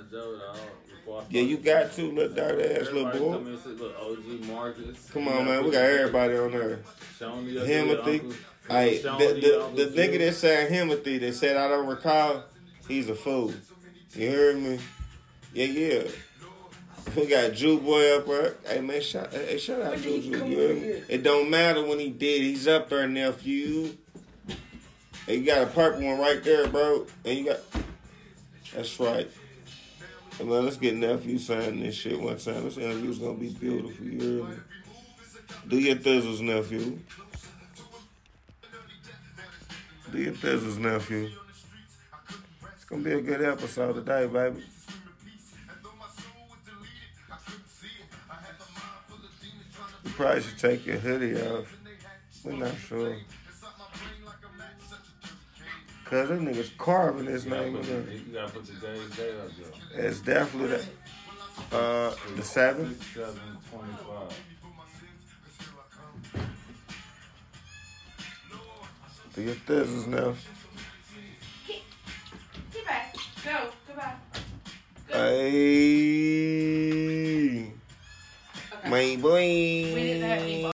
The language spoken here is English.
Joe, dog. Before I Yeah, you got to, little dirty ass little everybody boy. come in and say, look, OG Marcus. Come on, man. We got everybody on there. Himothy. Hey, the nigga that said Himothy that said I don't recall, he's a fool. You heard me? Yeah. We got Jew Boy up there. Hey, man, shout out Juju. You heard me? It don't matter when he did. He's up there, nephew. Hey, you got a purple one right there, bro. And you got... That's right. Hey, man, let's get nephew signing this shit one time. This interview's gonna be beautiful. You heard me? Do your thizzles, nephew. Do your thizzles, nephew. It's gonna be a good episode today, baby. You probably should take your hoodie off. We're not sure. Cause them niggas carving his name in there. You gotta put the day's day up there. It's definitely the 7th. 7/25. Do your thizzles now. Get back. Go. Goodbye. Go. Hey. Okay. My boy. We didn't have any